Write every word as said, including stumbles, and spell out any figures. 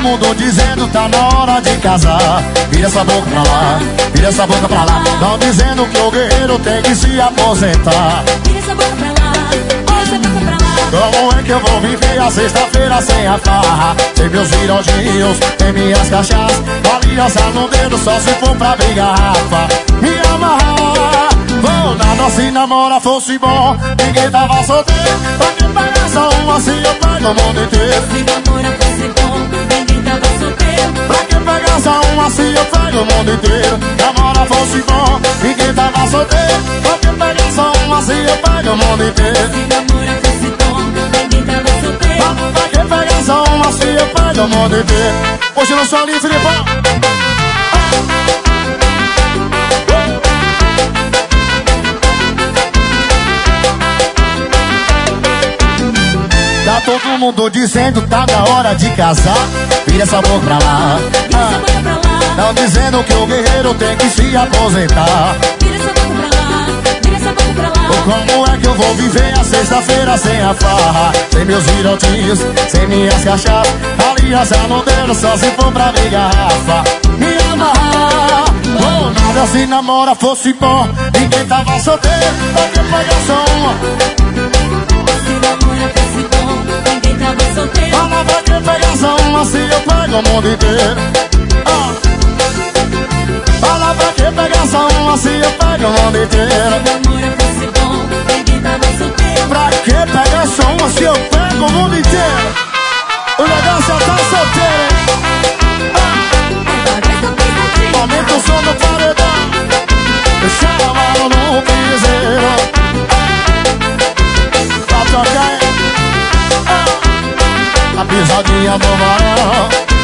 mundo dizendo tá na hora de casar. Vira essa boca pra lá, vira essa boca pra lá. Tão dizendo que o guerreiro tem que se aposentar. Vira essa boca pra lá, vira essa boca pra lá. Como é que eu vou viver a sexta-feira sem a farra? Sem meus virodinhos, sem minhas cachaças, aliança no dedo só se for pra abrir garrafa. Me amarrar, vou nada se namora fosse bom. Ninguém tava solteiro, pra que pagar só um assim eu pego o mundo inteiro. Se namora fosse bom, ninguém tava solteiro. Pra que pagar só um assim eu pego o mundo inteiro. Namora fosse bom, ninguém tava solteiro. Pra que pagar só um assim eu pego o mundo inteiro. Se namora fosse bom, ninguém tava solteiro. Pra que pagar só um assim eu pego o mundo inteiro. Hoje eu não sou ali, Filipão. Tá todo mundo dizendo tá na hora de casar. Vira essa boca pra lá, Vira essa boca pra lá. tão dizendo que o guerreiro tem que se aposentar. Vira essa boca pra lá, vira essa boca pra lá. Como é que eu vou viver a sexta-feira sem a farra? Sem meus virotinhos, sem minhas cachaças, aliança no dedo só se for pra abrir garrafa. Me amarrar, oh, nada se namora fosse bom. Ninguém tava solteiro, pra que pagar só uma? Se namora fosse bom, ninguém tava solteiro. Fala pra que pegar só uma se eu pego o mundo inteiro. Ah. Fala pra que pegar só uma se eu pego o mundo inteiro. Se namora fosse bom, ninguém tava solteiro. Pra que pegar só uma se eu pego o mundo inteiro? O negócio é tá solteiro, hein? Ah. Aumenta o som do paredão, chama no piseiro. Pra tocar, hein? Ah. A pisadinha do Marão.